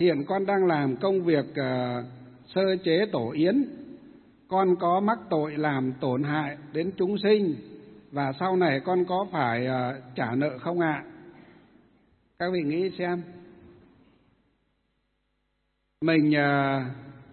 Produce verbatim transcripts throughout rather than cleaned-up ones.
hiện con đang làm công việc uh, sơ chế tổ yến, con có mắc tội làm tổn hại đến chúng sinh và sau này con có phải uh, trả nợ không ạ? Các vị nghĩ xem. Mình uh,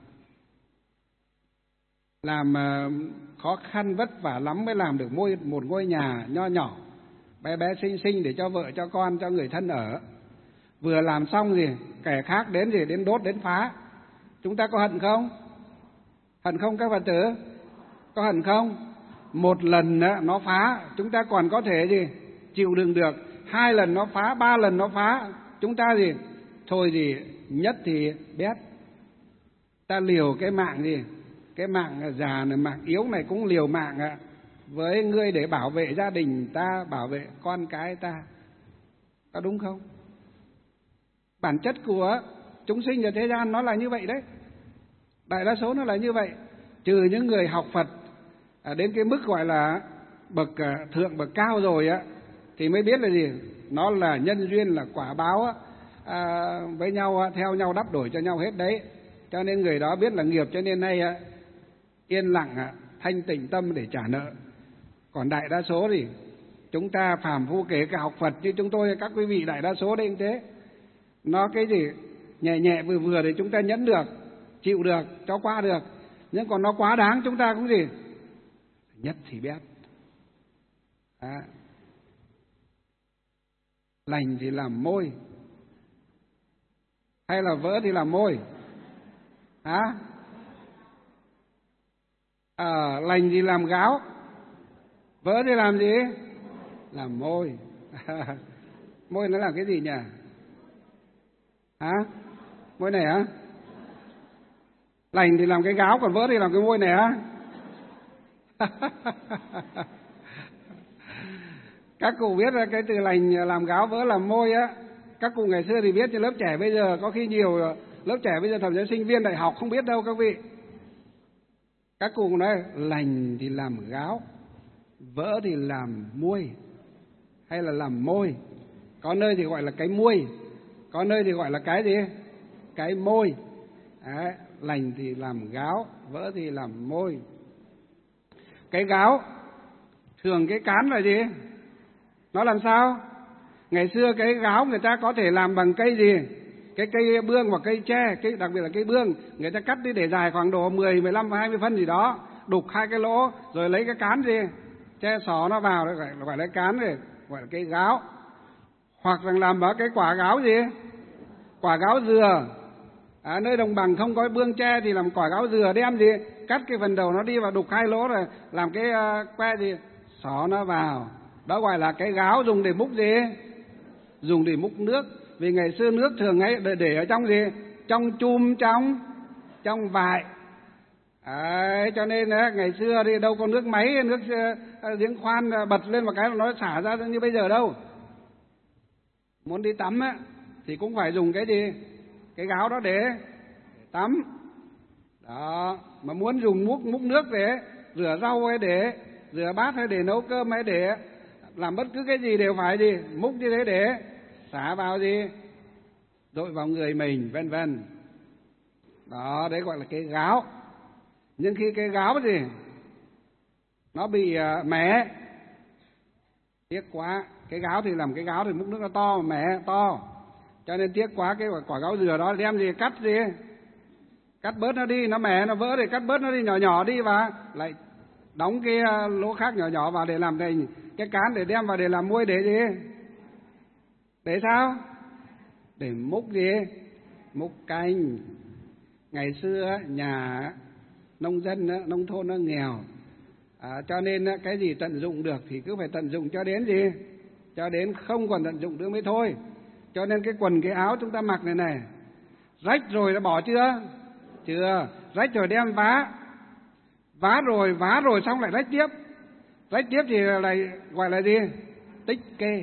làm uh, khó khăn vất vả lắm mới làm được một, một ngôi nhà nho nhỏ, bé bé xinh xinh để cho vợ, cho con, cho người thân ở. Vừa làm xong gì, kẻ khác đến gì, đến đốt, đến phá. Chúng ta có hận không? Hận không các Phật tử? Có hận không? Một lần nó phá, chúng ta còn có thể gì, chịu đựng được. Hai lần nó phá, ba lần nó phá, chúng ta gì, thôi gì, nhất thì bét. Ta liều cái mạng gì, cái mạng già này, mạng yếu này cũng liều mạng ạ, với ngươi để bảo vệ gia đình ta, bảo vệ con cái ta. Có đúng không? Bản chất của chúng sinh ở thế gian nó là như vậy đấy. Đại đa số nó là như vậy. Trừ những người học Phật đến cái mức gọi là bậc thượng, bậc cao rồi á, thì mới biết là gì, nó là nhân duyên, là quả báo à, với nhau, theo nhau đắp đổi cho nhau hết đấy. Cho nên người đó biết là nghiệp, cho nên nay yên lặng thanh tịnh tâm để trả nợ. Còn đại đa số thì chúng ta phàm phu, kể cả học Phật như chúng tôi, các quý vị đại đa số đây cũng thế. Nó cái gì nhẹ nhẹ vừa vừa thì chúng ta nhẫn được, chịu được, cho qua được. Nhưng còn nó quá đáng chúng ta cũng gì, nhất thì biết. À, lành thì làm môi, hay là vỡ thì làm môi? Hả? À, lành thì làm gáo, vỡ thì làm gì? Làm môi. Môi nó làm cái gì nhỉ? Hả? Môi này hả? Lành thì làm cái gáo, còn vỡ thì làm cái môi này hả? Các cụ biết là cái từ lành làm gáo, vỡ làm môi á. Các cụ ngày xưa thì biết, cho lớp trẻ bây giờ có khi nhiều lớp trẻ bây giờ thậm chí sinh viên đại học không biết đâu các vị. Các cụ nói lành thì làm gáo, vỡ thì làm muôi, hay là làm môi. Có nơi thì gọi là cái muôi, có nơi thì gọi là cái gì? Cái môi. Đấy, lành thì làm gáo, vỡ thì làm môi. Cái gáo, thường cái cán là gì? Nó làm sao? Ngày xưa cái gáo người ta có thể làm bằng cây gì? Cái cây bương hoặc cây tre, cái đặc biệt là cây bương, người ta cắt đi để dài khoảng độ mười, mười lăm, hai mươi phân gì đó, đục hai cái lỗ, rồi lấy cái cán gì? Che xỏ nó vào, gọi là, gọi là cán này, gọi là cây gáo. Hoặc là làm bằng cái quả gáo gì? Quả gáo dừa. À, nơi đồng bằng không có bương tre thì làm quả gáo dừa, đem gì? Cắt cái phần đầu nó đi và đục hai lỗ rồi làm cái uh, que gì? Xỏ nó vào. Đó gọi là cái gáo, dùng để múc gì? Dùng để múc nước. Vì ngày xưa nước thường ấy để, để ở trong gì? Trong chum, trong trong vại. Đấy, cho nên á, ngày xưa thì đâu có nước máy, nước uh, giếng khoan uh, bật lên một cái nó xả ra như bây giờ đâu. Muốn đi tắm á thì cũng phải dùng cái gì? Cái gáo đó để, để tắm. Đó, mà muốn dùng múc múc nước để rửa rau hay để rửa bát hay để nấu cơm hay để làm bất cứ cái gì đều phải gì? Múc như thế để xả vào gì? Dội vào người mình, vân vân. Đó, đấy gọi là cái gáo. Nhưng khi cái gáo gì? Nó bị uh, mẻ, tiếc quá. Cái gáo thì làm cái gáo thì múc nước nó to, mẻ to. Cho nên tiếc quá, cái quả gáo dừa đó đem gì? Cắt gì? Cắt bớt nó đi, nó mẻ, nó vỡ thì cắt bớt nó đi, nhỏ nhỏ đi và lại đóng cái lỗ khác nhỏ nhỏ vào để làm thành cái cán để đem vào để làm muôi để gì? Để sao? Để múc gì? Múc canh. Ngày xưa nhà nông dân, nông thôn nó nghèo, à, cho nên cái gì tận dụng được thì cứ phải tận dụng cho đến gì? Cho đến không còn tận dụng nữa mới thôi. Cho nên cái quần cái áo chúng ta mặc này này, rách rồi đã bỏ chưa? Chưa. Rách rồi đem vá, vá rồi vá rồi xong lại rách tiếp. Rách tiếp thì lại gọi là gì? Tích kê.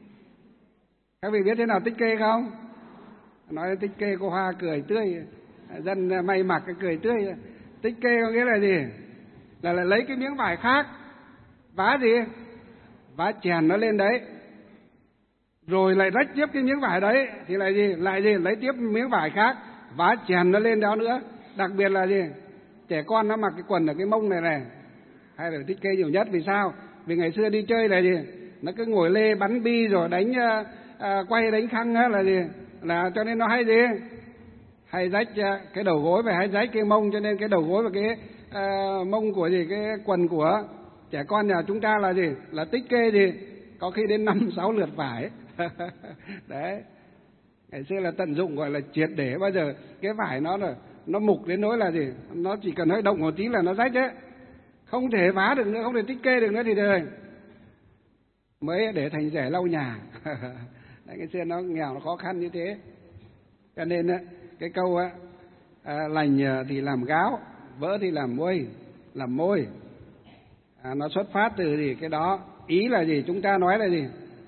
Các vị biết thế nào tích kê không? Nói đến tích kê cô Hoa cười tươi, dân may mặc cái cười tươi. Tích kê có nghĩa là gì? Là lại lấy cái miếng vải khác, vá gì? Vá chèn nó lên đấy. rồi lại rách tiếp cái miếng vải đấy thì lại gì? Lại gì? Lấy tiếp miếng vải khác vá chèn nó lên đó nữa. Đặc biệt là gì? Trẻ con nó mặc cái quần ở cái mông này này, hay là thích kê nhiều nhất. Vì sao? Vì ngày xưa đi chơi là gì? Nó cứ ngồi lê bắn bi rồi đánh uh, uh, quay đánh khăng á, là gì? Là cho nên nó hay gì? Hay rách uh, cái đầu gối và hay rách cái mông, cho nên cái đầu gối và cái uh, mông của gì? Cái quần của trẻ con nhà chúng ta là gì? Là tích kê gì? Có khi đến năm sáu lượt vải. Đấy. Ngày xưa là tận dụng gọi là triệt để, bao giờ cái vải nó là nó mục đến nỗi là gì? Nó chỉ cần hơi động một tí là nó rách đấy. Không thể vá được nữa, không thể tích kê được nữa thì đời mới để thành rẻ lau nhà. Đấy, ngày xưa nó nghèo, nó khó khăn như thế. Cho nên cái câu á, à, lành thì làm gáo, vỡ thì làm môi, làm môi. À, nó xuất phát từ gì? Cái đó. Ý là gì? Chúng ta nói là gì?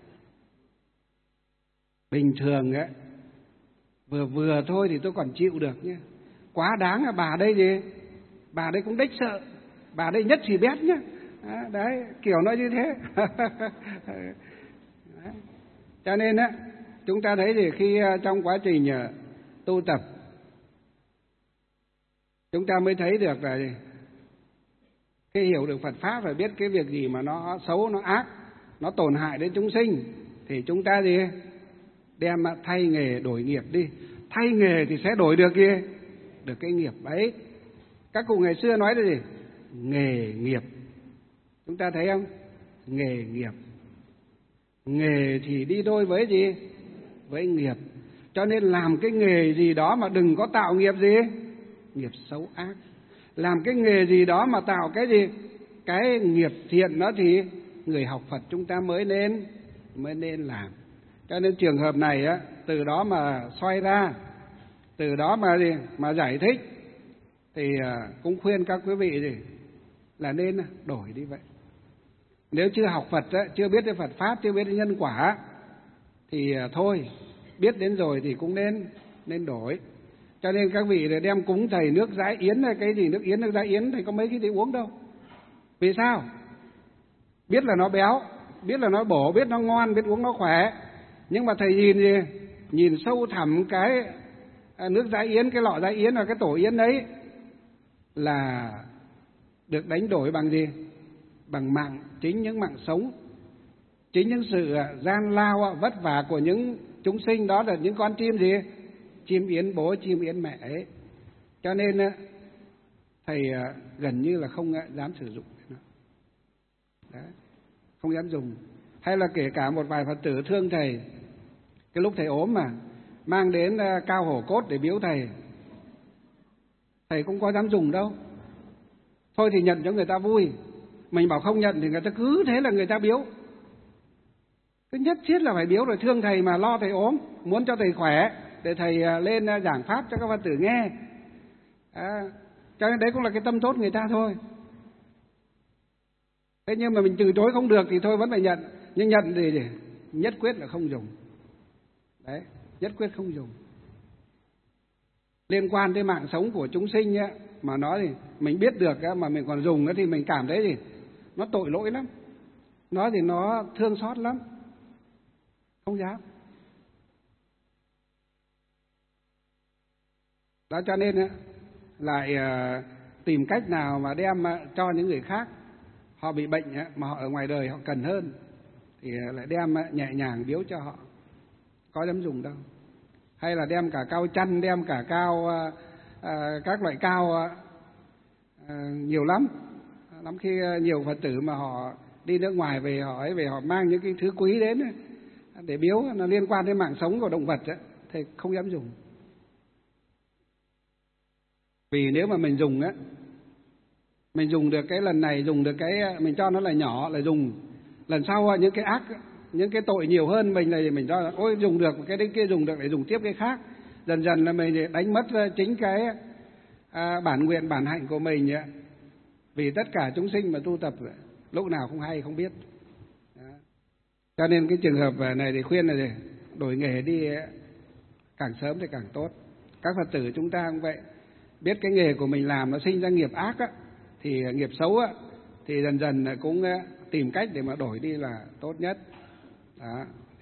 Bình thường ấy, vừa vừa thôi thì tôi còn chịu được nhé. Quá đáng là bà đây gì? Bà đây cũng đếch sợ. Bà đây nhất thì bét nhá. À, đấy, kiểu nó như thế. Đấy. Cho nên á, chúng ta thấy thì khi trong quá trình tu tập, chúng ta mới thấy được là gì? Khi hiểu được Phật Pháp và biết cái việc gì mà nó xấu, nó ác, nó tổn hại đến chúng sinh, thì chúng ta gì? Đem thay nghề đổi nghiệp đi. Thay nghề thì sẽ đổi được gì? Được cái nghiệp ấy. Các cụ ngày xưa nói là gì? Nghề nghiệp. Chúng ta thấy không? Nghề nghiệp. Nghề thì đi đôi với gì? Với nghiệp. Cho nên làm cái nghề gì đó mà đừng có tạo nghiệp gì? Nghiệp xấu ác. Làm cái nghề gì đó mà tạo cái gì? Cái nghiệp thiện đó thì người học Phật chúng ta mới nên mới nên làm. Cho nên trường hợp này á, từ đó mà xoay ra, từ đó mà gì? Mà giải thích, thì cũng khuyên các quý vị gì? Là nên đổi đi vậy. Nếu chưa học Phật á, chưa biết đến Phật Pháp, chưa biết đến nhân quả, thì thôi, biết đến rồi thì cũng nên nên đổi. Cho nên các vị để đem cúng thầy nước dãi yến hay cái gì, nước yến, nước dãi yến, thầy có mấy cái gì uống đâu. Vì sao? Biết là nó béo, biết là nó bổ, biết nó ngon, biết uống nó khỏe. Nhưng mà thầy nhìn gì? Nhìn sâu thẳm cái nước dãi yến, cái lọ dãi yến và cái tổ yến đấy là được đánh đổi bằng gì? Bằng mạng, chính những mạng sống, chính những sự gian lao vất vả của những chúng sinh, đó là những con chim gì? Chim yến bố, chim yến mẹ ấy. Cho nên thầy gần như là không dám sử dụng nó. Đấy, không dám dùng. Hay là kể cả một vài Phật tử thương thầy, cái lúc thầy ốm mà mang đến cao hổ cốt để biếu thầy, thầy cũng có dám dùng đâu. Thôi thì nhận cho người ta vui. Mình bảo không nhận thì người ta cứ thế là người ta biếu. Cứ nhất thiết là phải biếu rồi, thương thầy mà, lo thầy ốm, muốn cho thầy khỏe, để thầy lên giảng pháp cho các Phật tử nghe. À, cho nên đấy cũng là cái tâm tốt người ta thôi. Thế nhưng mà mình từ chối không được thì thôi vẫn phải nhận. Nhưng nhận thì nhất quyết là không dùng. Đấy, nhất quyết không dùng. Liên quan tới mạng sống của chúng sinh ấy, mà nói thì mình biết được mà mình còn dùng thì mình cảm thấy gì? Nó tội lỗi lắm. Nó thì nó thương xót lắm. Không dám. Đó, cho nên lại tìm cách nào mà đem cho những người khác, họ bị bệnh mà họ ở ngoài đời họ cần hơn, thì lại đem nhẹ nhàng biếu cho họ. Có dám dùng đâu. Hay là đem cả cao chăn, đem cả cao à, các loại cao à, nhiều lắm. Lắm khi nhiều Phật tử mà họ đi nước ngoài về, họ ấy về họ mang những cái thứ quý đến để biếu, nó liên quan đến mạng sống của động vật ấy, thì không dám dùng. Vì nếu mà mình dùng á, mình dùng được cái lần này, dùng được cái mình cho nó là nhỏ là dùng, lần sau những cái ác, những cái tội nhiều hơn mình là mình cho ôi dùng được cái đấy kia, dùng được để dùng tiếp cái khác, dần dần là mình đánh mất chính cái à, bản nguyện bản hạnh của mình ấy. Vì tất cả chúng sinh mà tu tập lúc nào không hay không biết. Đó. Cho nên cái trường hợp này thì khuyên là gì? Đổi nghề đi càng sớm thì càng tốt. Các Phật tử chúng ta cũng vậy, biết cái nghề của mình làm nó sinh ra nghiệp ác á, thì nghiệp xấu á, thì dần dần cũng tìm cách để mà đổi đi là tốt nhất. Đó.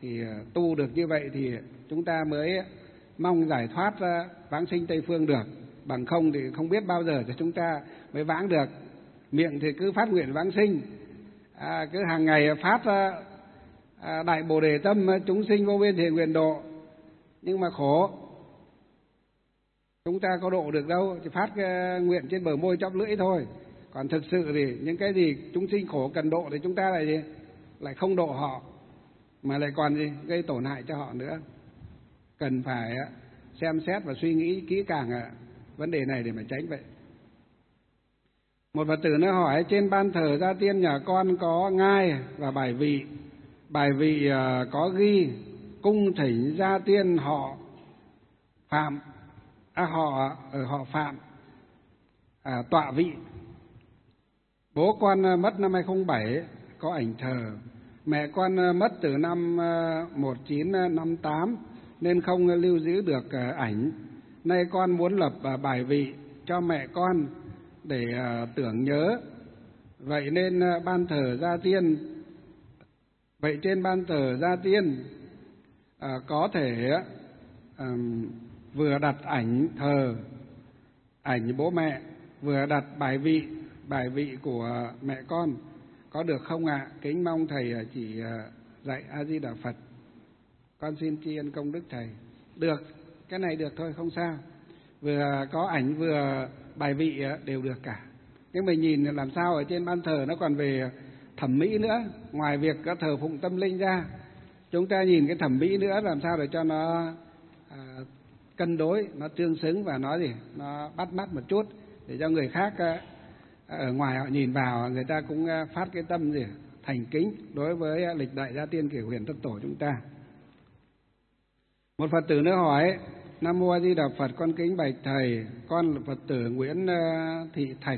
Thì tu được như vậy thì chúng ta mới mong giải thoát vãng sinh Tây Phương được. Bằng không thì không biết bao giờ thì chúng ta mới vãng được. Miệng thì cứ phát nguyện vãng sinh, à, cứ hàng ngày phát à, đại bồ đề tâm chúng sinh vô biên thiện nguyện độ, nhưng mà khổ, chúng ta có độ được đâu, chỉ phát cái nguyện trên bờ môi chóp lưỡi thôi. Còn thực sự thì những cái gì chúng sinh khổ cần độ thì chúng ta lại gì? Lại không độ họ, mà lại còn gì? Gây tổn hại cho họ nữa. Cần phải xem xét và suy nghĩ kỹ càng vấn đề này để mà tránh vậy. Một Phật tử nữa hỏi, trên ban thờ gia tiên nhà con có ngai và bài vị. Bài vị có ghi cung thỉnh gia tiên họ Phạm, à, họ ở họ Phạm, à, tọa vị. Bố con mất năm hai không không bảy, có ảnh thờ. Mẹ con mất từ năm một nghìn chín trăm năm mươi tám nên không lưu giữ được ảnh. Nay con muốn lập bài vị cho mẹ con để tưởng nhớ. Vậy nên ban thờ gia tiên, vậy trên ban thờ gia tiên à, có thể à, vừa đặt ảnh thờ, ảnh bố mẹ, vừa đặt bài vị, bài vị của mẹ con, có được không ạ? À? Kính mong thầy chỉ dạy A Di Đà Phật. Con xin tri ân công đức thầy. Được, cái này được thôi, không sao. Vừa có ảnh vừa bài vị đều được cả. Nhưng mình nhìn làm sao ở trên ban thờ nó còn về thẩm mỹ nữa. Ngoài việc có thờ phụng tâm linh ra, chúng ta nhìn cái thẩm mỹ nữa, làm sao để cho nó à, cân đối, nó tương xứng và nó gì, nó bắt mắt một chút, để cho người khác à, ở ngoài họ nhìn vào, người ta cũng phát cái tâm gì thành kính đối với lịch đại gia tiên Cửu Huyền Thất Tổ chúng ta. Một Phật tử nữa hỏi, Nam Mô A Di Đà Phật, con kính bạch thầy, con là Phật tử Nguyễn Thị Thạch,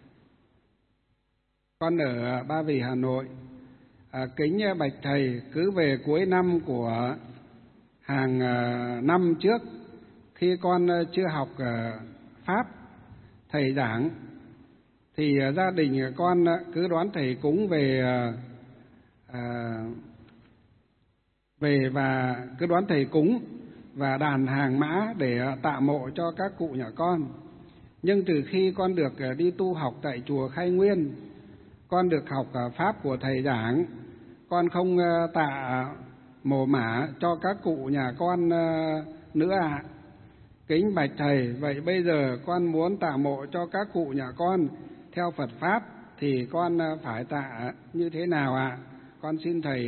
con ở Ba Vì, Hà Nội. À, kính bạch thầy, cứ về cuối năm của hàng năm trước, khi con chưa học Pháp, thầy giảng, thì gia đình con cứ đón thầy cúng về à, về và cứ đón thầy cúng và đàn hàng mã để tạ mộ cho các cụ nhà con. Nhưng từ khi con được đi tu học tại chùa Khai Nguyên, con được học Pháp của thầy giảng, con không tạ mồ mả cho các cụ nhà con nữa ạ. À. Kính bạch thầy, vậy bây giờ con muốn tạ mộ cho các cụ nhà con theo Phật Pháp thì con phải tạ như thế nào ạ? À? Con xin thầy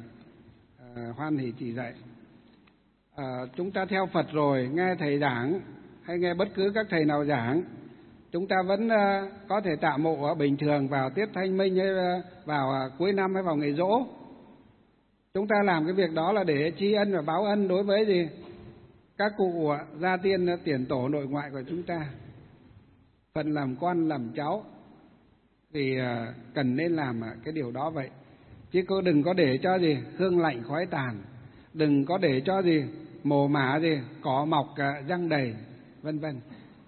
uh, hoan hỷ chỉ dạy. Uh, chúng ta theo Phật rồi, nghe thầy giảng hay nghe bất cứ các thầy nào giảng, chúng ta vẫn uh, có thể tạ mộ bình thường vào tiết Thanh Minh hay uh, vào uh, cuối năm hay vào ngày Giỗ. Chúng ta làm cái việc đó là để tri ân và báo ân đối với gì? Các cụ gia tiên tiền tổ nội ngoại của chúng ta. Phần làm con làm cháu thì cần nên làm cái điều đó vậy. Chứ cô đừng có để cho gì hương lạnh khói tàn, đừng có để cho gì mồ mả gì cỏ mọc răng đầy, vân vân.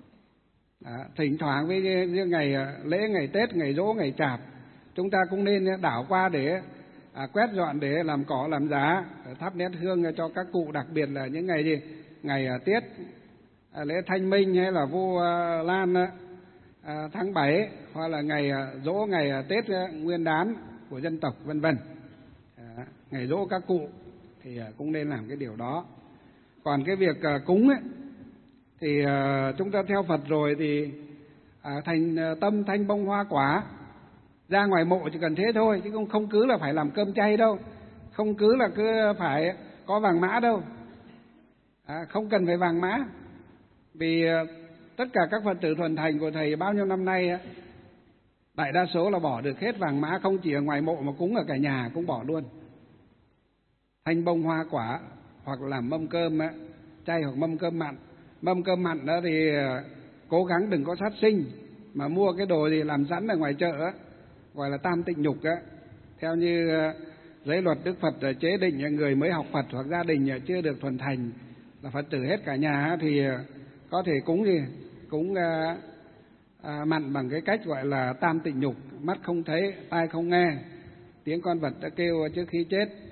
Thỉnh thoảng với ngày lễ, ngày Tết, ngày Giỗ, ngày Chạp, chúng ta cũng nên đảo qua để à, quét dọn, để làm cỏ làm giá, thắp nén hương cho các cụ, đặc biệt là những ngày gì, ngày à, Tiết à, lễ Thanh Minh hay là Vu à, Lan à, tháng bảy, hoặc là ngày à, Giỗ, ngày à, Tết à, Nguyên đán của dân tộc, vân vân. À, ngày Giỗ các cụ thì à, cũng nên làm cái điều đó. Còn cái việc à, cúng ấy, thì à, chúng ta theo Phật rồi thì à, thành à, tâm thanh bông hoa quả, ra ngoài mộ chỉ cần thế thôi, chứ không không cứ là phải làm cơm chay đâu, không cứ là cứ phải có vàng mã đâu, à, không cần phải vàng mã, vì tất cả các Phật tử thuần thành của thầy bao nhiêu năm nay, đại đa số là bỏ được hết vàng mã, không chỉ ở ngoài mộ mà cúng ở cả nhà cũng bỏ luôn. Thanh bông hoa quả hoặc là mâm cơm chay hoặc mâm cơm mặn. Mâm cơm mặn đó thì cố gắng đừng có sát sinh, mà mua cái đồ gì làm sẵn ở ngoài chợ á, gọi là tam tịnh nhục á, theo như giới luật Đức Phật chế định, người mới học Phật hoặc gia đình chưa được thuần thành là Phật tử hết cả nhà thì có thể cúng gì cúng à, à, mặn bằng cái cách gọi là tam tịnh nhục: mắt không thấy, tai không nghe, tiếng con vật đã kêu trước khi chết,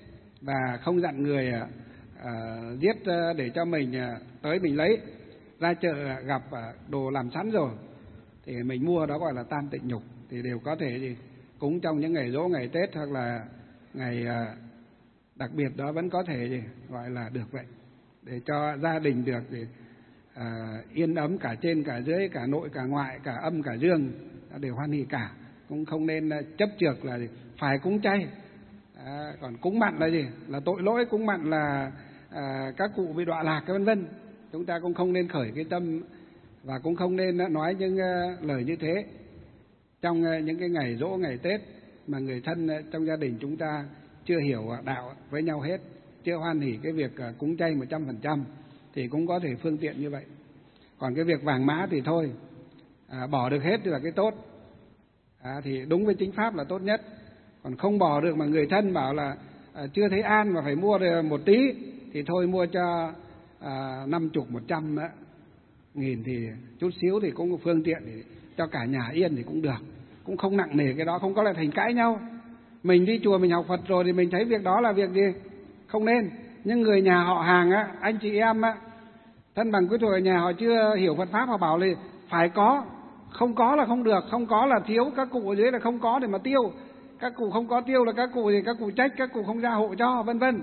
và không dặn người à, à, giết để cho mình à, tới mình lấy. Ra chợ gặp à, đồ làm sẵn rồi thì mình mua, đó gọi là tam tịnh nhục, thì đều có thể gì cúng trong những ngày giỗ, ngày Tết hoặc là ngày à, đặc biệt đó vẫn có thể gì gọi là được vậy, để cho gia đình được gì à, yên ấm cả trên cả dưới, cả nội cả ngoại, cả âm cả dương đều hoan hỉ cả. Cũng không nên chấp chược là gì phải cúng chay. À, còn cúng mặn là gì là tội lỗi, cúng mặn là à, các cụ bị đọa lạc vân vân. Chúng ta cũng không nên khởi cái tâm và cũng không nên nói những uh, lời như thế trong uh, những cái ngày giỗ, ngày Tết mà người thân uh, trong gia đình chúng ta chưa hiểu uh, đạo với nhau hết, chưa hoan hỉ cái việc uh, cúng chay một trăm phần trăm thì cũng có thể phương tiện như vậy. Còn cái việc vàng mã thì thôi, à, bỏ được hết thì là cái tốt, à, thì đúng với chính pháp là tốt nhất. Còn không bỏ được mà người thân bảo là à, chưa thấy an mà phải mua được một tí thì thôi mua cho à, năm chục một trăm nghìn thì chút xíu thì cũng phương tiện để cho cả nhà yên thì cũng được, cũng không nặng nề cái đó, không có lại thành cãi nhau. Mình đi chùa mình học Phật rồi thì mình thấy việc đó là việc gì không nên, nhưng người nhà họ hàng á, anh chị em á, thân bằng quý thuộc ở nhà họ chưa hiểu Phật pháp, họ bảo là phải có, không có là không được, không có là thiếu, các cụ ở dưới là không có để mà tiêu, các cụ không có tiêu là các cụ thì các cụ trách, các cụ không ra hộ cho, vân vân.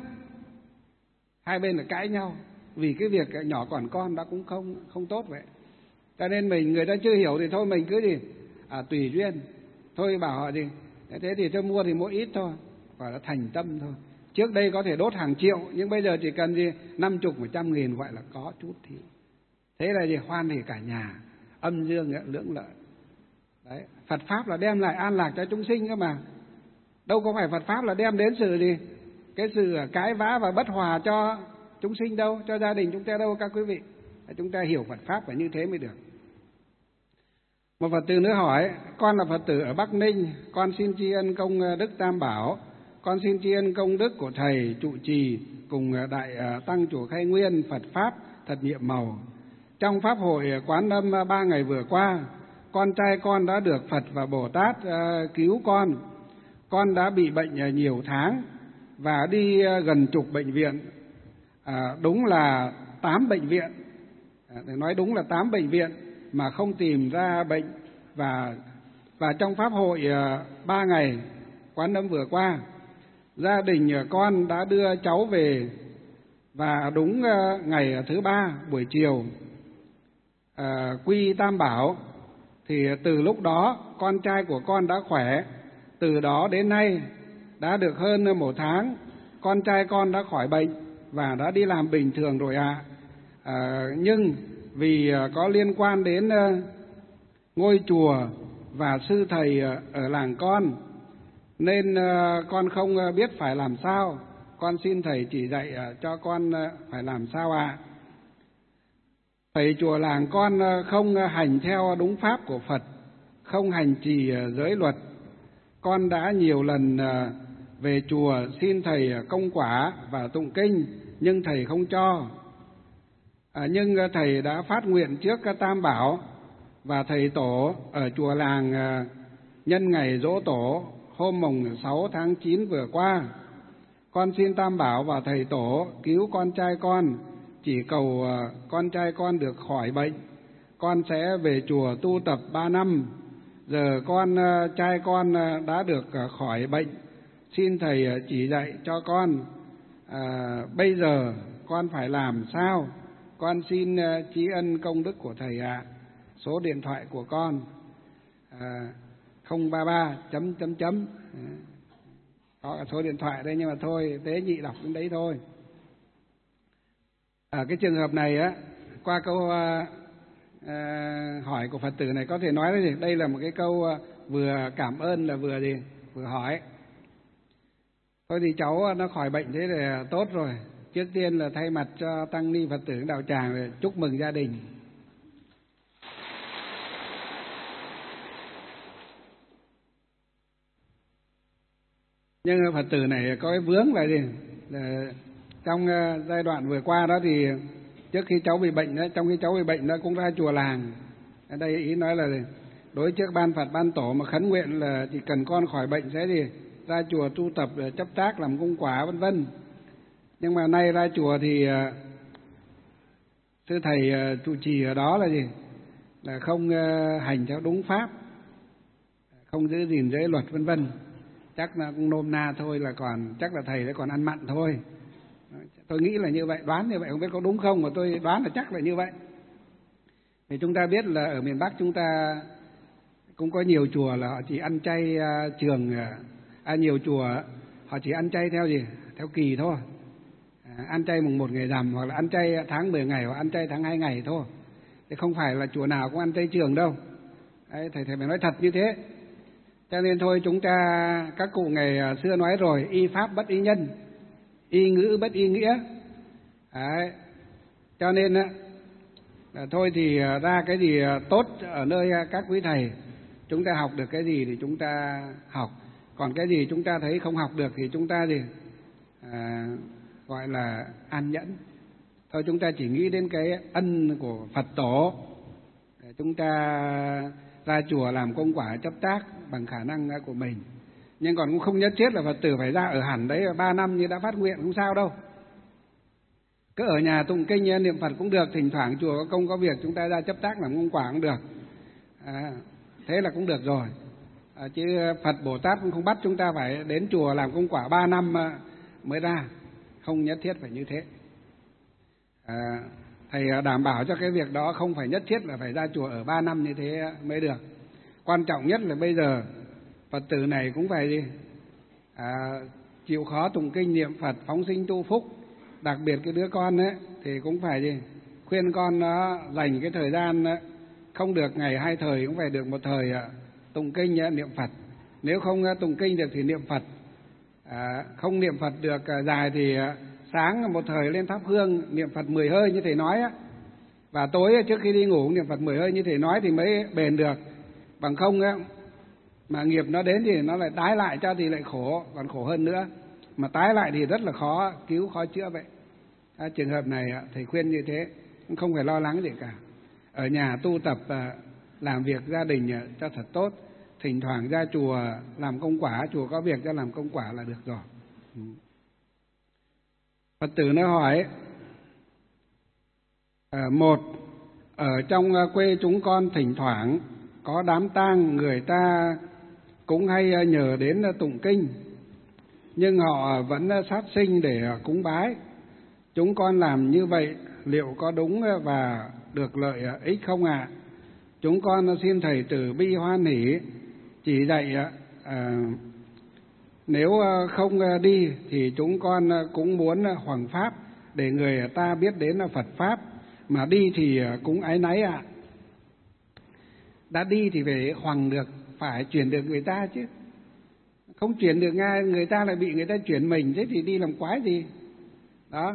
Hai bên là cãi nhau vì cái việc nhỏ còn con đã cũng không không tốt vậy. Cho nên mình người ta chưa hiểu thì thôi mình cứ gì à, tùy duyên thôi, bảo họ gì thế thì tôi mua thì mua ít thôi, gọi là thành tâm thôi. Trước đây có thể đốt hàng triệu nhưng bây giờ chỉ cần gì năm chục một trăm nghìn gọi là có chút thì thế là gì hoan hỉ cả nhà, âm dương lưỡng lợi. Đấy, Phật pháp là đem lại an lạc cho chúng sinh cơ mà, đâu có phải Phật pháp là đem đến sự gì cái sự cãi vã và bất hòa cho chúng sinh đâu, cho gia đình chúng ta đâu các quý vị. Chúng ta hiểu Phật pháp phải như thế mới được. Một Phật tử nữa hỏi: con là Phật tử ở Bắc Ninh, con xin tri ân công đức Tam Bảo, con xin tri ân công đức của thầy trụ trì cùng đại tăng chùa Khai Nguyên Phật pháp thật nhiệm màu. Trong pháp hội Quán Âm ba ngày vừa qua, con trai con đã được Phật và Bồ Tát uh, cứu con. Con đã bị bệnh nhiều tháng và đi gần chục bệnh viện, à, đúng là tám bệnh viện, à, nói đúng là tám bệnh viện mà không tìm ra bệnh. Và và trong pháp hội à, ba ngày Quán Âm vừa qua, gia đình con đã đưa cháu về và đúng à, ngày thứ ba buổi chiều à, quy Tam Bảo, thì từ lúc đó con trai của con đã khỏe. Từ đó đến nay đã được hơn một tháng, con trai con đã khỏi bệnh và đã đi làm bình thường rồi ạ. À. À, nhưng vì có liên quan đến ngôi chùa và sư thầy ở làng con nên con không biết phải làm sao. Con xin thầy chỉ dạy cho con phải làm sao ạ. À. Thầy chùa làng con không hành theo đúng pháp của Phật, không hành trì giới luật. Con đã nhiều lần về chùa xin thầy công quả và tụng kinh nhưng thầy không cho. À, nhưng thầy đã phát nguyện trước Tam Bảo và thầy tổ ở chùa làng nhân ngày giỗ tổ hôm mùng sáu tháng chín vừa qua. Con xin Tam Bảo và thầy tổ cứu con trai con, chỉ cầu con trai con được khỏi bệnh. Con sẽ về chùa tu tập ba năm. Giờ con trai con đã được khỏi bệnh, xin thầy chỉ dạy cho con à, bây giờ con phải làm sao. Con xin tri ân công đức của thầy ạ. À. Số điện thoại của con à, không ba ba chấm chấm chấm, có số điện thoại đây nhưng mà thôi tế nhị đọc đến đấy thôi. Ở cái trường hợp này á, qua câu à, À, hỏi của Phật tử này có thể nói là gì? Đây là một cái câu à, vừa cảm ơn là vừa gì vừa hỏi. Thôi thì cháu nó khỏi bệnh thế là tốt rồi. Trước tiên là thay mặt cho tăng ni Phật tử đạo tràng để chúc mừng gia đình. Nhưng Phật tử này có cái vướng là gì? Là trong giai đoạn vừa qua đó thì trước khi cháu bị bệnh đó, trong khi cháu bị bệnh đó cũng ra chùa làng. Ở đây ý nói là đối trước ban Phật ban tổ mà khấn nguyện là chỉ cần con khỏi bệnh sẽ gì ra chùa tu tập chấp tác làm công quả vân vân. Nhưng mà nay ra chùa thì sư thầy trụ trì ở đó là gì? Là không hành theo đúng pháp, không giữ gìn giới luật vân vân. Chắc là cũng nôm na thôi, là còn chắc là thầy sẽ còn ăn mặn thôi. Tôi nghĩ là như vậy, đoán như vậy, không biết có đúng không, mà tôi đoán là chắc là như vậy. Thì chúng ta biết là ở miền Bắc chúng ta cũng có nhiều chùa là họ chỉ ăn chay uh, trường, à, nhiều chùa họ chỉ ăn chay theo gì? Theo kỳ thôi. À, ăn chay mùng một ngày rằm, hoặc là ăn chay tháng mười ngày, hoặc ăn chay tháng hai ngày thôi. Thế không phải là chùa nào cũng ăn chay trường đâu. Đấy, thầy thầy phải nói thật như thế. Cho nên thôi, chúng ta, các cụ ngày xưa nói rồi, y pháp bất y nhân, y ngữ bất y nghĩa. Đấy. Cho nên thôi thì ra cái gì tốt ở nơi các quý thầy, chúng ta học được cái gì thì chúng ta học, còn cái gì chúng ta thấy không học được thì chúng ta gì à, gọi là an nhẫn. Thôi chúng ta chỉ nghĩ đến cái ân của Phật tổ, chúng ta ra chùa làm công quả chấp tác bằng khả năng của mình. Nhưng còn cũng không nhất thiết là Phật tử phải ra ở hẳn đấy ba năm như đã phát nguyện, không sao đâu. Cứ ở nhà tụng kinh niệm Phật cũng được, thỉnh thoảng chùa có công có việc chúng ta ra chấp tác làm công quả cũng được. À, thế là cũng được rồi. À, chứ Phật Bồ Tát cũng không bắt chúng ta phải đến chùa làm công quả ba năm mới ra, không nhất thiết phải như thế. À, thầy đảm bảo cho cái việc đó không phải nhất thiết là phải ra chùa ở ba năm như thế mới được. Quan trọng nhất là bây giờ Phật tử này cũng phải gì? À, chịu khó tụng kinh niệm Phật, phóng sinh tu phúc. Đặc biệt cái đứa con ấy thì cũng phải gì? Khuyên con nó dành cái thời gian ấy, không được ngày hai thời, cũng phải được một thời tụng kinh niệm Phật. Nếu không tụng kinh được thì niệm Phật. À, không niệm Phật được dài thì sáng một thời lên thắp hương niệm Phật mười hơi như thầy nói á, và tối trước khi đi ngủ niệm Phật mười hơi như thầy nói thì mới bền được. Bằng không á, mà nghiệp nó đến thì nó lại tái lại cho thì lại khổ, còn khổ hơn nữa. Mà tái lại thì rất là khó cứu, khó chữa vậy. À, trường hợp này thầy khuyên như thế, không phải lo lắng gì cả. Ở nhà tu tập, làm việc gia đình cho thật tốt. Thỉnh thoảng ra chùa làm công quả, chùa có việc cho làm công quả là được rồi. Phật tử nó hỏi, à, một, ở trong quê chúng con thỉnh thoảng có đám tang, người ta cũng hay nhờ đến tụng kinh, nhưng họ vẫn sát sinh để cúng bái. Chúng con làm như vậy liệu có đúng và được lợi ích không ạ? À? Chúng con xin thầy từ bi hoan hỷ chỉ dạy, à, nếu không đi thì chúng con cũng muốn hoằng pháp để người ta biết đến Phật pháp, mà đi thì cũng áy náy ạ. À. Đã đi thì phải hoằng được, phải chuyển được người ta chứ. Không chuyển được ngay, người ta lại bị người ta chuyển mình, thế thì đi làm quái gì. Đó.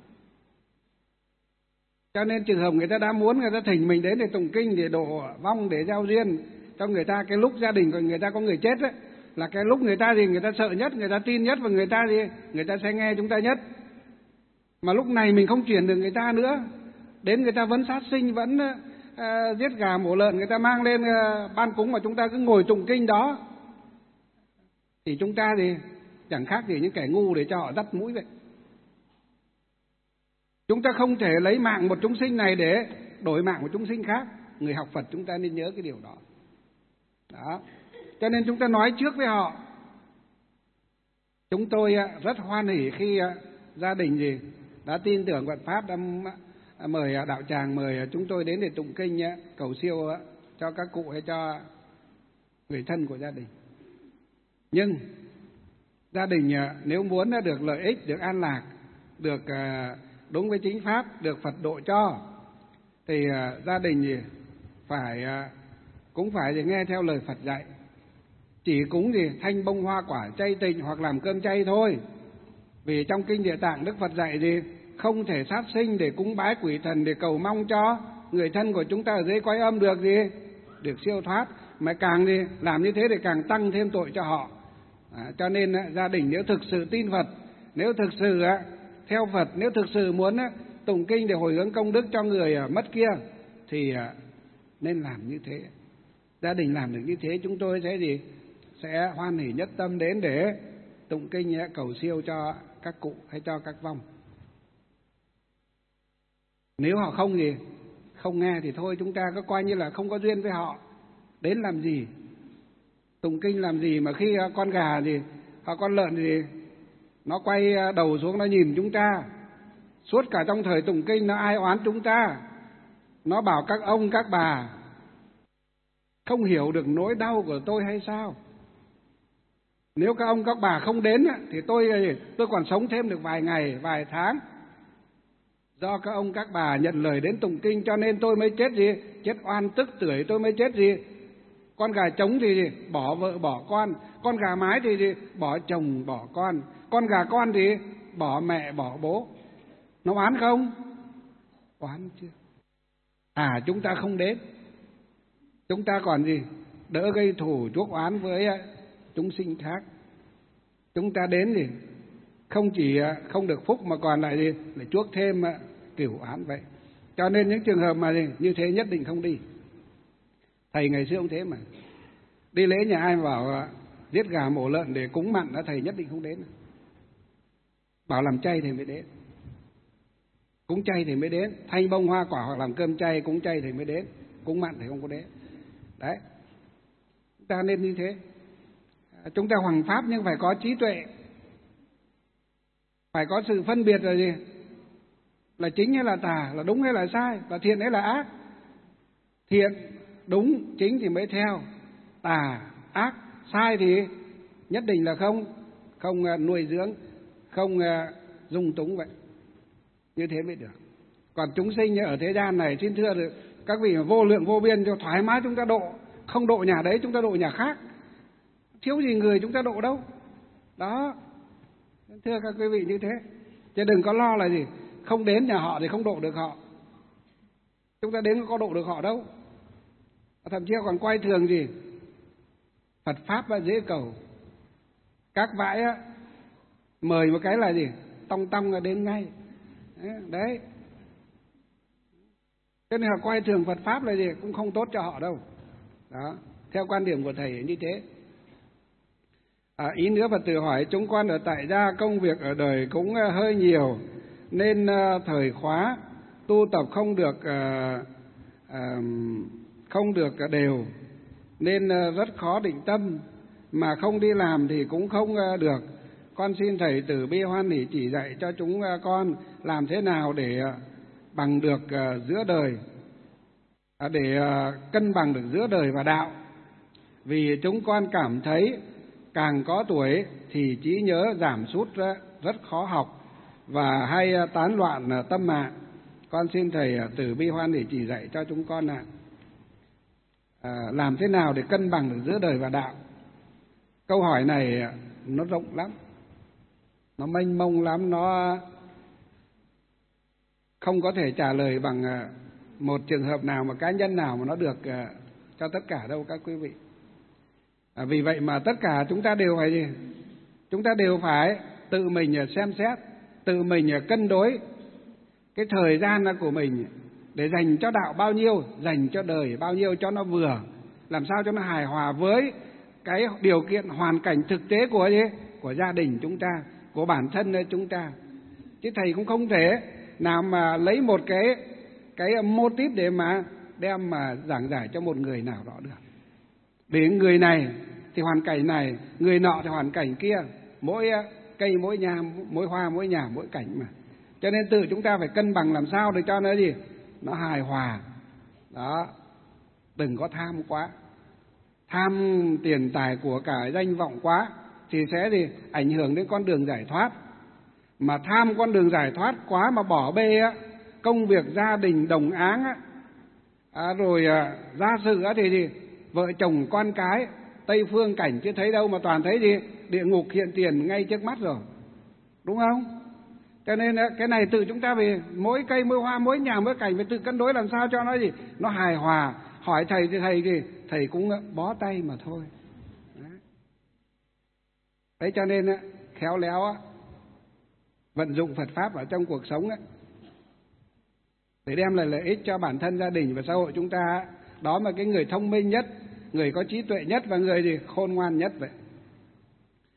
Cho nên trường hợp người ta đã muốn, người ta thỉnh mình đến để tụng kinh, để độ vong, để giao duyên cho người ta. Cái lúc gia đình của người ta có người chết ấy, là cái lúc người ta gì người ta sợ nhất, người ta tin nhất, và người ta gì người ta sẽ nghe chúng ta nhất. Mà lúc này mình không chuyển được người ta nữa, đến người ta vẫn sát sinh, vẫn uh, giết gà mổ lợn, người ta mang lên uh, ban cúng mà chúng ta cứ ngồi tụng kinh đó, thì chúng ta thì chẳng khác gì những kẻ ngu để cho họ dắt mũi vậy. Chúng ta không thể lấy mạng một chúng sinh này để đổi mạng một chúng sinh khác. Người học Phật chúng ta nên nhớ cái điều đó. Đó. Cho nên chúng ta nói trước với họ. Chúng tôi rất hoan hỉ khi gia đình gì đã tin tưởng Phật pháp, đã mời đạo tràng, mời chúng tôi đến để tụng kinh cầu siêu cho các cụ hay cho người thân của gia đình. Nhưng gia đình nếu muốn được lợi ích, được an lạc, được đúng với chính pháp, được Phật độ cho, thì gia đình phải cũng phải nghe theo lời Phật dạy. Chỉ cúng gì thanh bông hoa quả chay tịnh hoặc làm cơm chay thôi. Vì trong kinh Địa Tạng Đức Phật dạy gì không thể sát sinh để cúng bái quỷ thần, để cầu mong cho người thân của chúng ta ở dưới cõi âm được gì được siêu thoát, mà càng gì làm như thế thì càng tăng thêm tội cho họ. À, cho nên gia đình nếu thực sự tin Phật, nếu thực sự theo Phật, nếu thực sự muốn tụng kinh để hồi hướng công đức cho người mất kia, thì nên làm như thế. Gia đình làm được như thế, chúng tôi sẽ gì sẽ hoan hỉ nhất tâm đến để tụng kinh cầu siêu cho các cụ hay cho các vong. Nếu họ không gì không nghe thì thôi, chúng ta có coi như là không có duyên với họ, đến làm gì, tụng kinh làm gì mà khi con gà gì hoặc con lợn gì nó quay đầu xuống nó nhìn chúng ta, suốt cả trong thời tụng kinh nó ai oán chúng ta, nó bảo các ông các bà không hiểu được nỗi đau của tôi hay sao? Nếu các ông các bà không đến thì tôi tôi còn sống thêm được vài ngày vài tháng. Do các ông các bà nhận lời đến tụng kinh cho nên tôi mới chết gì chết oan tức tưởi, tôi mới chết gì con gà trống thì gì? Bỏ vợ bỏ con, con gà mái thì gì? Bỏ chồng bỏ con, con gà con thì bỏ mẹ bỏ bố. Nó oán không? Oán chưa? À, chúng ta không đến, chúng ta còn gì đỡ gây thù chuốc oán với chúng sinh khác. Chúng ta đến thì không chỉ không được phúc mà còn lại gì lại chuốc thêm cửu oán vậy. Cho nên những trường hợp mà gì như thế nhất định không đi. Thầy ngày xưa cũng thế mà, đi lễ nhà ai bảo giết gà mổ lợn để cúng mặn đã thầy nhất định không đến. Bảo làm chay thì mới đến, cúng chay thì mới đến, thanh bông hoa quả hoặc làm cơm chay cúng chay thì mới đến, cúng mặn thì không có đến. Đấy, chúng ta nên như thế. Chúng ta hoằng pháp nhưng phải có trí tuệ, phải có sự phân biệt là gì, là chính hay là tà, là đúng hay là sai, là thiện hay là ác. Thiện đúng chính thì mới theo, tà ác sai thì nhất định là không không nuôi dưỡng, không dung túng vậy. Như thế mới được. Còn chúng sinh ở thế gian này xin thưa được các vị, vô lượng vô biên cho thoải mái chúng ta độ, không độ nhà đấy chúng ta độ nhà khác, thiếu gì người chúng ta độ đâu. Đó, thưa các quý vị như thế, chứ đừng có lo là gì không đến nhà họ thì không độ được họ. Chúng ta đến có độ được họ đâu. Thậm chí còn quay thường gì Phật pháp là dễ cầu, các vãi á, mời một cái là gì tong tong là đến ngay đấy. Cho nên là quay thường Phật pháp là gì cũng không tốt cho họ đâu. Đó, theo quan điểm của thầy như thế. À, ý nữa Phật tử hỏi, chúng con ở tại gia công việc ở đời cũng hơi nhiều nên uh, thời khóa tu tập không được uh, uh, không được đều nên uh, rất khó định tâm, mà không đi làm thì cũng không uh, được. Con xin thầy từ bi hoan hỷ chỉ dạy cho chúng uh, con làm thế nào để uh, bằng được uh, giữa đời, uh, để uh, cân bằng được giữa đời và đạo. Vì chúng con cảm thấy càng có tuổi thì trí nhớ giảm sút rất khó học và hay tán loạn tâm mạng. Con xin thầy từ bi hoan để chỉ dạy cho chúng con là à, làm thế nào để cân bằng được giữa đời và đạo. Câu hỏi này nó rộng lắm, nó mênh mông lắm, nó không có thể trả lời bằng một trường hợp nào mà cá nhân nào mà nó được cho tất cả đâu các quý vị. À, vì vậy mà tất cả chúng ta đều phải gì? Chúng ta đều phải tự mình xem xét, tự mình cân đối cái thời gian của mình để dành cho đạo bao nhiêu, dành cho đời bao nhiêu cho nó vừa, làm sao cho nó hài hòa với cái điều kiện hoàn cảnh thực tế của gì? Của gia đình chúng ta, của bản thân chúng ta. Chứ thầy cũng không thể nào mà lấy một cái cái mô típ để mà đem mà giảng giải cho một người nào đó được. Vì người này thì hoàn cảnh này, người nọ thì hoàn cảnh kia, mỗi cây mỗi nhà, mỗi hoa mỗi nhà mỗi cảnh mà. Cho nên tự chúng ta phải cân bằng làm sao để cho nó gì? Nó hài hòa. Đó, đừng có tham quá. Tham tiền tài của cải danh vọng quá thì sẽ gì? Ảnh hưởng đến con đường giải thoát. Mà tham con đường giải thoát quá mà bỏ bê á, công việc gia đình đồng áng á, à, rồi à, gia sự á thì gì? Vợ chồng con cái, Tây phương cảnh chứ thấy đâu mà toàn thấy gì? Địa ngục hiện tiền ngay trước mắt rồi. Đúng không? Cho nên cái này tự chúng ta về mỗi cây, mỗi hoa, mỗi nhà, mỗi cảnh phải tự cân đối làm sao cho nó gì? Nó hài hòa. Hỏi thầy thì thầy thì thầy cũng bó tay mà thôi. Đấy, Đấy cho nên khéo léo vận dụng Phật Pháp ở trong cuộc sống ấy, để đem lại lợi ích cho bản thân, gia đình và xã hội chúng ta. Đó mà cái người thông minh nhất, người có trí tuệ nhất và người gì khôn ngoan nhất vậy.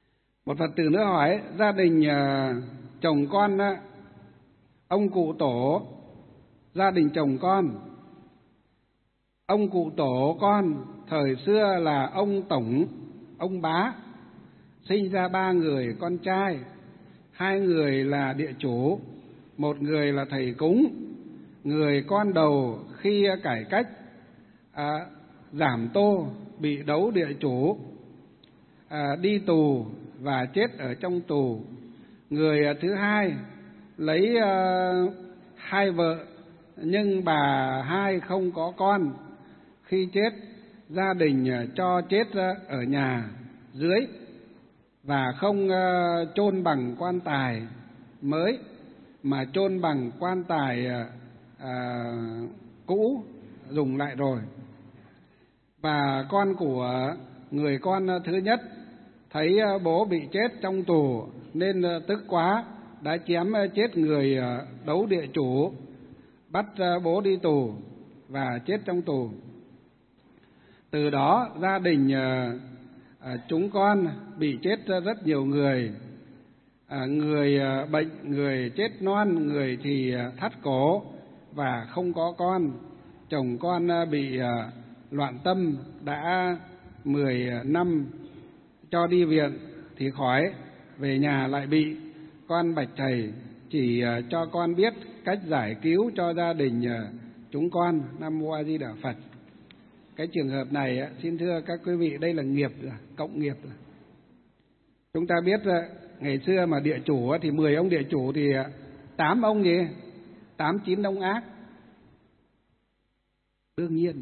Một Phật tử nữa hỏi gia đình uh, chồng con, uh, ông cụ tổ, gia đình chồng con, ông cụ tổ con thời xưa là ông tổng, ông bá, sinh ra ba người con trai, hai người là địa chủ, một người là thầy cúng. Người con đầu khi cải cách à, giảm tô bị đấu địa chủ, à, đi tù và chết ở trong tù. Người thứ hai lấy à, hai vợ nhưng bà hai không có con. Khi chết, gia đình cho chết ở nhà dưới và không uh, chôn bằng quan tài mới mà chôn bằng quan tài uh, uh, cũ dùng lại rồi. Và con của người con thứ nhất thấy uh, bố bị chết trong tù nên uh, tức quá đã chém uh, chết người uh, đấu địa chủ, bắt uh, bố đi tù và chết trong tù. Từ đó gia đình uh, À, chúng con bị chết rất nhiều người, à, người à, bệnh, người chết non, người thì à, thắt cổ và không có con. Chồng con à, bị à, loạn tâm đã mười năm, cho đi viện thì khỏi, về nhà lại bị. Con bạch thầy chỉ à, cho con biết cách giải cứu cho gia đình à, chúng con. Nam Mô A Di Đà Phật. Cái trường hợp này, xin thưa các quý vị, đây là nghiệp, cộng nghiệp. Chúng ta biết ngày xưa mà địa chủ thì mười ông địa chủ thì tám ông gì? tám chín ông ác. Đương nhiên.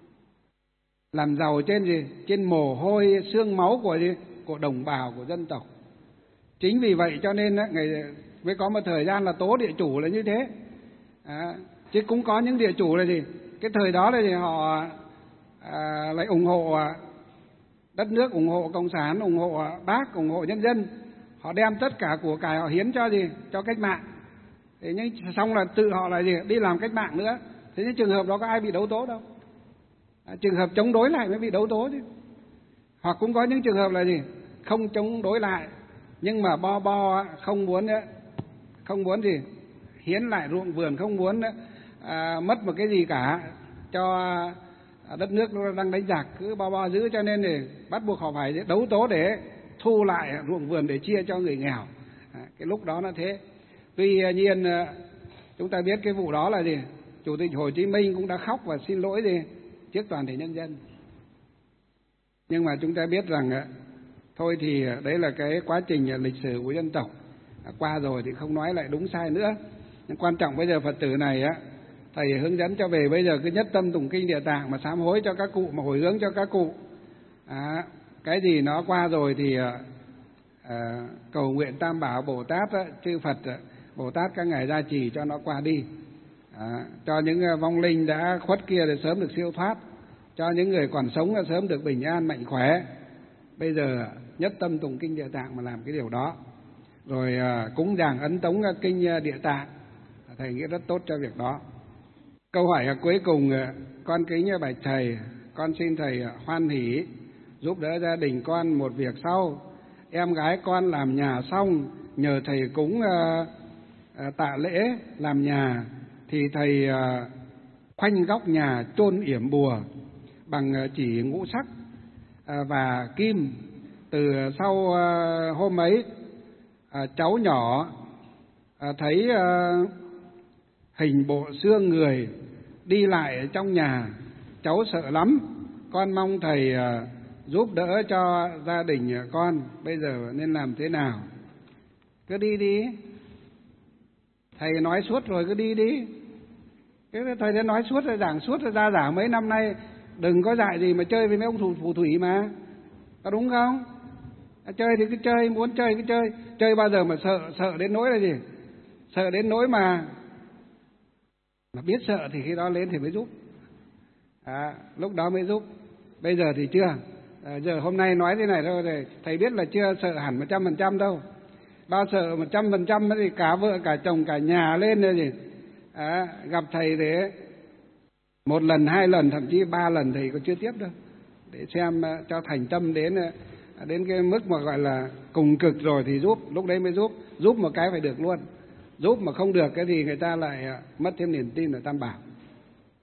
Làm giàu trên gì? Trên mồ hôi xương máu của gì? Của đồng bào, của dân tộc. Chính vì vậy cho nên ngày mới có một thời gian là tố địa chủ là như thế. À, chứ cũng có những địa chủ là gì? Cái thời đó là gì? Họ À, lại ủng hộ đất nước, ủng hộ cộng sản, ủng hộ Bác, ủng hộ nhân dân. Họ đem tất cả của cải họ hiến cho gì? Cho cách mạng. Thế nhưng xong là tự họ lại gì? Đi làm cách mạng nữa. Thế nhưng trường hợp đó có ai bị đấu tố đâu. À, trường hợp chống đối lại mới bị đấu tố chứ. Hoặc cũng có những trường hợp là gì? Không chống đối lại nhưng mà bo bo không muốn không muốn gì? Hiến lại ruộng vườn, không muốn à, mất một cái gì cả cho đất nước nó đang đánh giặc, cứ bao bao giữ, cho nên thì bắt buộc họ phải đấu tố để thu lại ruộng vườn để chia cho người nghèo. À, cái lúc đó nó thế. Tuy nhiên chúng ta biết cái vụ đó là gì? Chủ tịch Hồ Chí Minh cũng đã khóc và xin lỗi gì trước toàn thể nhân dân. Nhưng mà chúng ta biết rằng thôi thì đấy là cái quá trình lịch sử của dân tộc, qua rồi thì không nói lại đúng sai nữa. Nhưng quan trọng bây giờ Phật tử này á, thầy hướng dẫn cho về bây giờ cứ nhất tâm tụng kinh Địa Tạng mà sám hối cho các cụ, mà hồi hướng cho các cụ. À, cái gì nó qua rồi thì à, cầu nguyện Tam Bảo Bồ Tát, á, chư Phật á, Bồ Tát các ngài gia trì cho nó qua đi. À, cho những vong linh đã khuất kia để sớm được siêu thoát, cho những người còn sống là sớm được bình an mạnh khỏe. Bây giờ nhất tâm tụng kinh Địa Tạng mà làm cái điều đó. Rồi à, cúng dường ấn tống kinh Địa Tạng, thầy nghĩ rất tốt cho việc đó. Câu hỏi cuối cùng, con kính bạch thầy, con xin thầy hoan hỷ giúp đỡ gia đình con một việc sau. Em gái con làm nhà xong, nhờ thầy cúng uh, uh, tạ lễ làm nhà, thì thầy uh, khoanh góc nhà chôn yểm bùa bằng chỉ ngũ sắc uh, và kim. Từ sau uh, hôm ấy, uh, cháu nhỏ uh, thấy uh, hình bộ xương người đi lại trong nhà, cháu sợ lắm. Con mong thầy uh, giúp đỡ cho gia đình con, bây giờ nên làm thế nào? Cứ đi đi, thầy nói suốt rồi, cứ đi đi. Cái thầy đã nói suốt rồi, giảng suốt rồi, ra giảng mấy năm nay, đừng có dạy gì mà chơi với mấy ông thủ phù thủy mà, có đúng không? À, chơi thì cứ chơi, muốn chơi cứ chơi, chơi bao giờ mà sợ, sợ đến nỗi là gì? Sợ đến nỗi mà mà biết sợ thì khi đó lên thì mới giúp. À, lúc đó mới giúp. Bây giờ thì chưa. À, giờ hôm nay nói thế này thôi, thì thầy biết là chưa sợ hẳn một trăm phần trăm đâu. Bao sợ một trăm phần trăm thì cả vợ cả chồng cả nhà lên rồi gì. À, gặp thầy thế một lần hai lần thậm chí ba lần thầy còn chưa tiếp đâu, để xem cho thành tâm đến đến cái mức mà gọi là cùng cực rồi thì giúp, lúc đấy mới giúp. Giúp một cái phải được luôn. Giúp mà không được cái thì người ta lại mất thêm niềm tin ở Tam Bảo.